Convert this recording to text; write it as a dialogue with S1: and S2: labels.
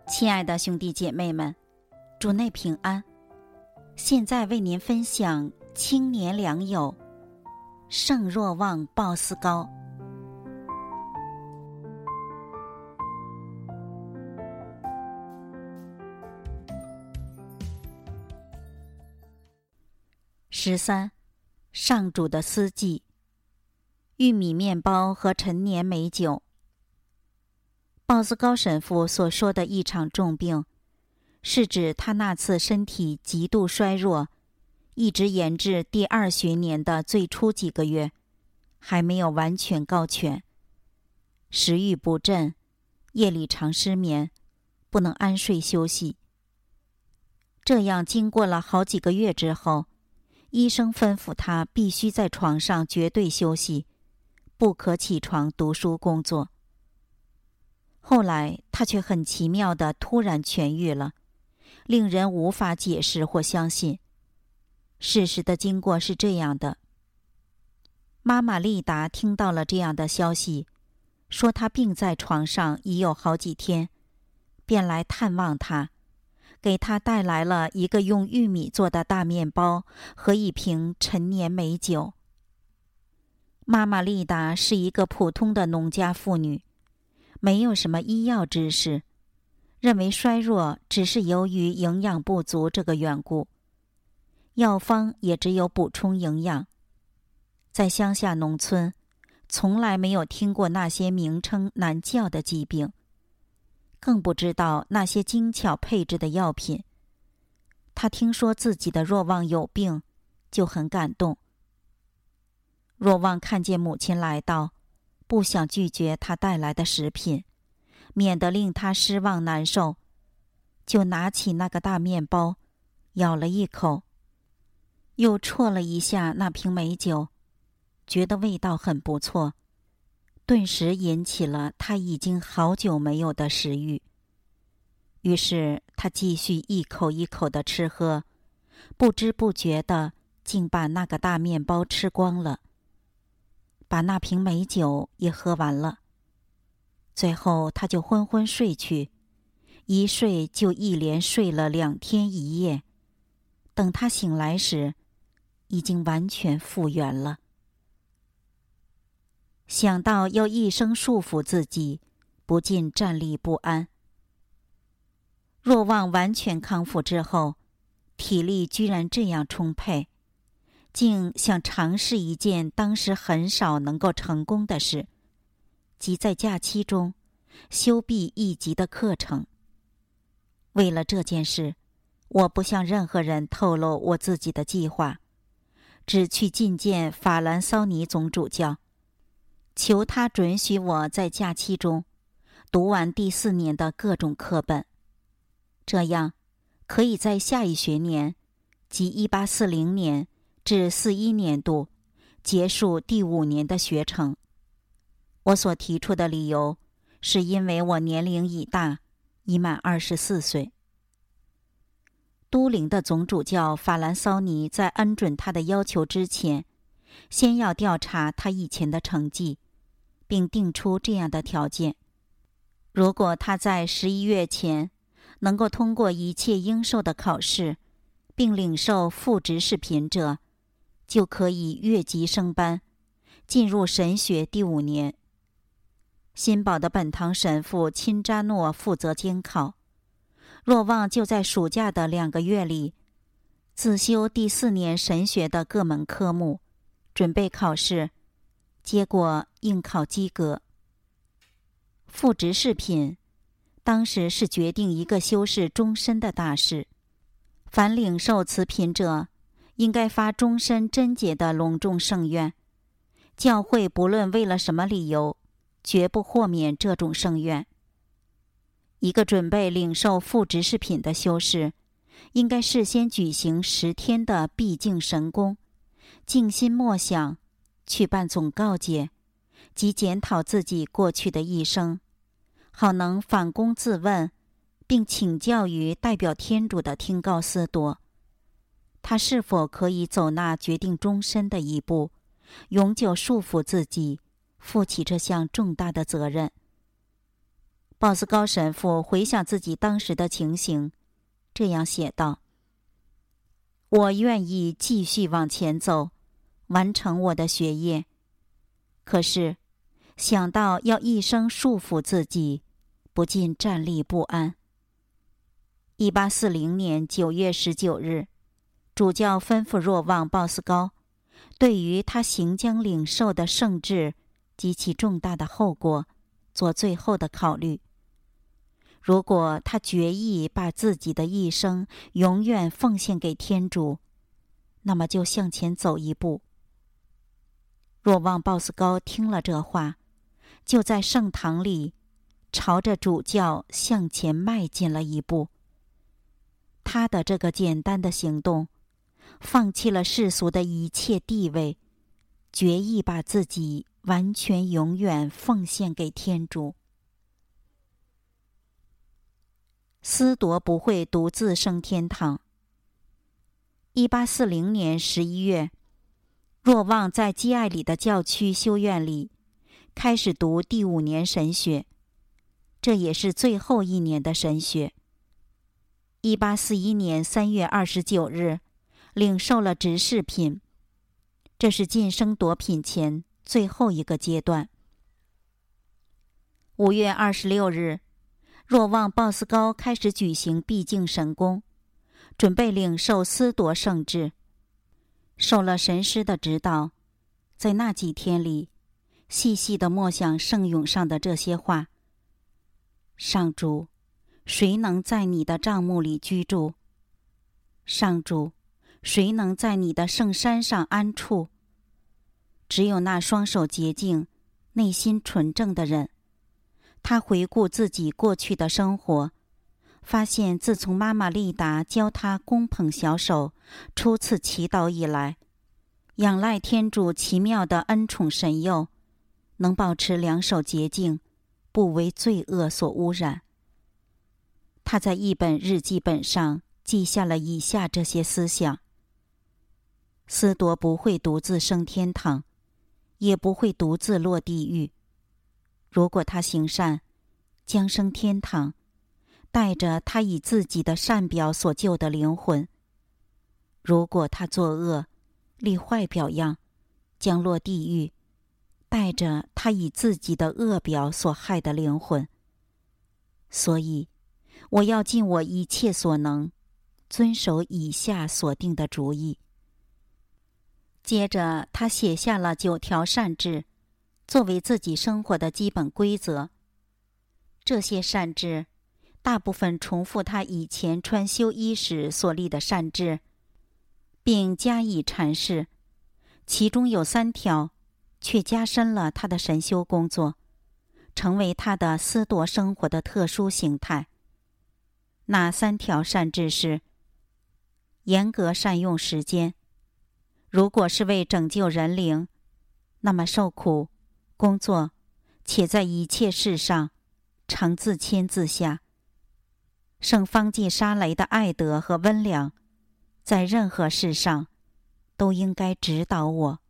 S1: 亲爱的兄弟姐妹们，主内平安。现在为您分享青年良友圣若望鲍斯高。13. 上主的司祭，玉米面包和陈年美酒。鲍斯高神父所说的一场重病，是指他那次身体极度衰弱，一直延至第2学年的最初几个月，还没有完全告全。食欲不振，夜里常失眠，不能安睡休息。这样经过了好几个月之后，医生吩咐他必须在床上绝对休息，不可起床读书工作。后来他却很奇妙地突然痊愈了，令人无法解释或相信。事实的经过是这样的：妈妈丽达听到了这样的消息，说他病在床上已有好几天，便来探望他，给他带来了一个用玉米做的大面包和一瓶陈年美酒。妈妈丽达是一个普通的农家妇女，没有什么医药知识，认为衰弱只是由于营养不足这个缘故，药方也只有补充营养。在乡下农村，从来没有听过那些名称难叫的疾病，更不知道那些精巧配置的药品。他听说自己的若望有病，就很感动。若望看见母亲来到，不想拒绝他带来的食品，免得令他失望难受，就拿起那个大面包，咬了一口，又啜了一下那瓶美酒，觉得味道很不错，顿时引起了他已经好久没有的食欲。于是他继续一口一口地吃喝，不知不觉地竟把那个大面包吃光了，把那瓶美酒也喝完了。最后他就昏昏睡去，一睡就一连睡了2天1夜。等他醒来时，已经完全复原了。想到要一生束缚自己，不禁站立不安。若望完全康复之后，体力居然这样充沛，竟想尝试一件当时很少能够成功的事，即在假期中修毕1级的课程。为了这件事，我不向任何人透露我自己的计划，只去觐见法兰骚尼总主教，求他准许我在假期中读完第4年的各种课本，这样可以在下一学年，即1840年至41年度结束第5年的学程。我所提出的理由是因为我年龄已大，已满24岁。都灵的总主教法兰骚尼在恩准他的要求之前，先要调查他以前的成绩，并定出这样的条件：如果他在11月前能够通过一切应受的考试，并领受副执事品者，就可以越级升班，进入神学第5年。新堡的本堂神父钦扎诺负责监考，若望就在暑假的2个月里自修第4年神学的各门科目，准备考试，结果应考及格。副执事品当时是决定一个修士终身的大事，凡领受此品者应该发终身贞洁的隆重圣愿，教会不论为了什么理由，绝不豁免这种圣愿。一个准备领受副执事品的修士，应该事先举行10天的闭静神功，静心默想，去办总告解，及检讨自己过去的一生，好能反躬自问，并请教于代表天主的听告司铎，他是否可以走那决定终身的一步，永久束缚自己，负起这项重大的责任。 鲍斯高神父回想自己当时的情形，这样写道：我愿意继续往前走，完成我的学业。可是，想到要一生束缚自己，不禁站立不安。1840年9月19日，主教吩咐若望·鲍斯高，对于他行将领受的圣制及其重大的后果，做最后的考虑。如果他决意把自己的一生永远奉献给天主，那么就向前走一步。若望·鲍斯高听了这话，就在圣堂里朝着主教向前迈进了一步。他的这个简单的行动，放弃了世俗的一切地位，决意把自己完全永远奉献给天主。司铎不会独自升天堂。1840年11月，若望在基艾里的教区修院里开始读第5年神学，这也是最后一年的神学。1841年3月29日，领受了执事品，这是晋升铎品前最后一个阶段。5月26日，若望·鲍斯高开始举行毕竟神功，准备领受司铎圣制。受了神师的指导，在那几天里，细细地默想圣咏上的这些话：上主，谁能在你的帐幕里居住？上主，谁能在你的圣山上安处？只有那双手洁净、内心纯正的人，他回顾自己过去的生活，发现自从妈妈丽达教他恭捧小手、初次祈祷以来，仰赖天主奇妙的恩宠神佑，能保持两手洁净，不为罪恶所污染。他在一本日记本上记下了以下这些思想：司铎不会独自升天堂，也不会独自落地狱。如果他行善，将升天堂，带着他以自己的善表所救的灵魂；如果他作恶，立坏表样，将落地狱，带着他以自己的恶表所害的灵魂。所以，我要尽我一切所能，遵守以下所定的主意。接着，他写下了9条善制，作为自己生活的基本规则。这些善制大部分重复他以前穿修衣时所立的善制，并加以阐释。其中有3条却加深了他的神修工作，成为他的司铎生活的特殊形态。那3条善制是：严格善用时间，如果是为拯救人灵，那么受苦、工作，且在一切事上常自谦自下。圣方济沙雷的爱德和温良，在任何事上都应该指导我。